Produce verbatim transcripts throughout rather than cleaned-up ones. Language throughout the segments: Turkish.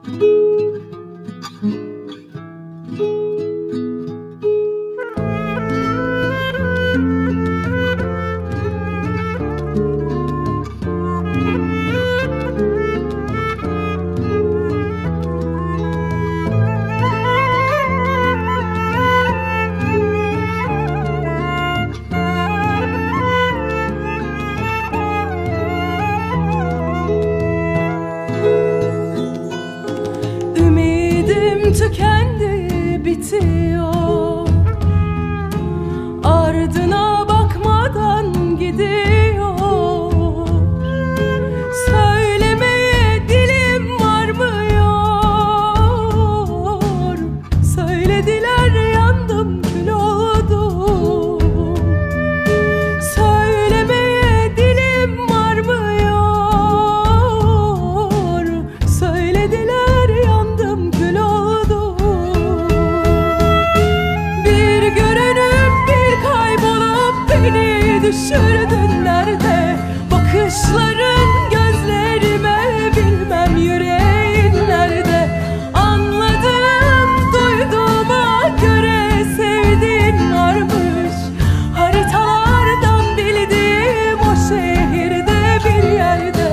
Tükendi, bitiyor. Ardına bakmadan gidiyor. Söylemeye dilim varmıyor. Söylediler, yandım, kül oldum. Söylemeye dilim varmıyor. Söylediler, yandım, kül oldum. Düşürdün nerede bakışların gözlerime, bilmem yüreğin nerede. Anladım, duyduğuma göre sevdiğin varmış. Haritalardan bildiğim o şehirde bir yerde.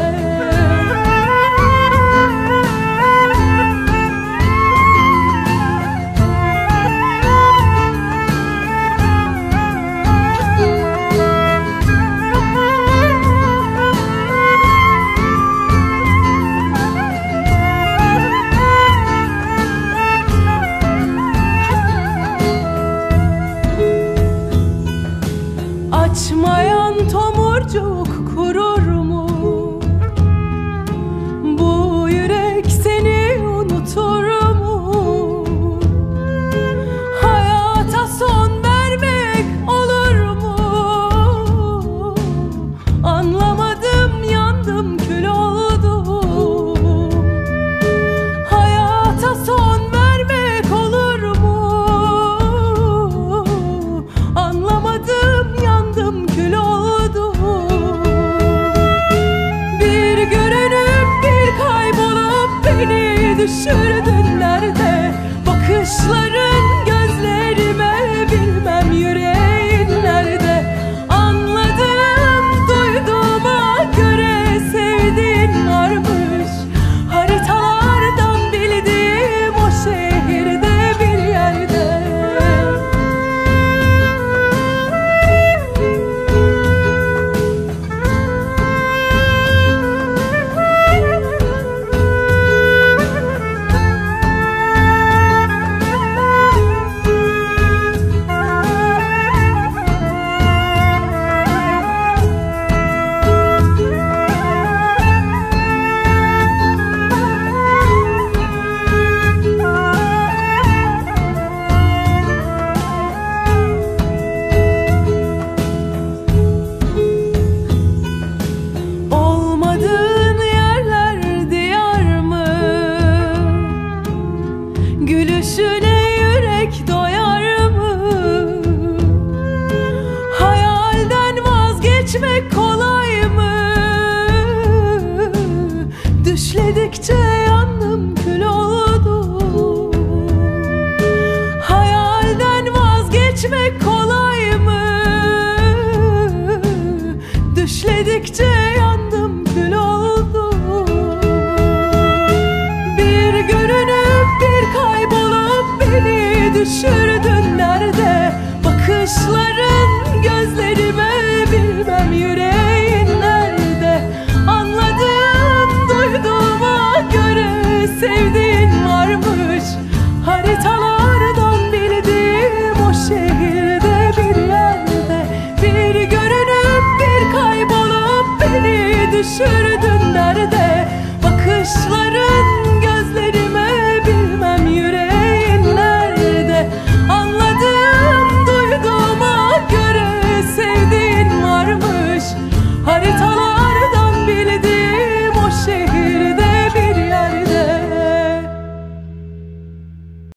Açmayan tomurcuk kurur mu? Bu yürek seni unutur mu? Hayata son vermek olur mu? Anlamadım, yandım, kül oldum. Hayata son vermek olur mu? Anlamadım, yandım, kül oldum. Bir görünüp bir kaybolup beni düşürdün nerede bakışların gözlerime, bilmem yüreğin nerede. Anladım, duyduğuma göre sevdiğin varmış. Haritalardan bildiğim o şehirde bir yerde. Gülüşüne yürek doyar mı? Hayalden vazgeçmek kolay mı? Düşledikçe yandım, kül oldum. Hayalden vazgeçmek kolay mı? Düşledikçe yandım, kül oldum. Bir görünüp bir kaybolup beni düşürdün nerede bakışların gözlerime, bilmem yüreğin nerede. Anladım, duyduğuma göre sevdiğin varmış. Haritalardan bildiğim o şehirde bir yerde. Bir görünüp bir kaybolup beni düşürdün nerede bakışların